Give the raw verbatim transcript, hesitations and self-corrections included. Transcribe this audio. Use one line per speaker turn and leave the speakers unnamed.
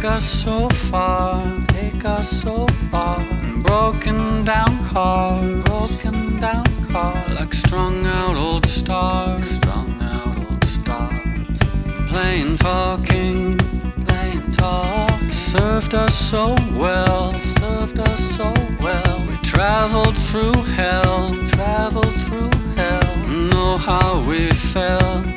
us so far, take us so far. Broken down car, broken down car, like strung out old stars, strung out old stars. Plain talking, plain talk, served us so well, served us so well. We traveled through hell, traveled through hell, know how we felt.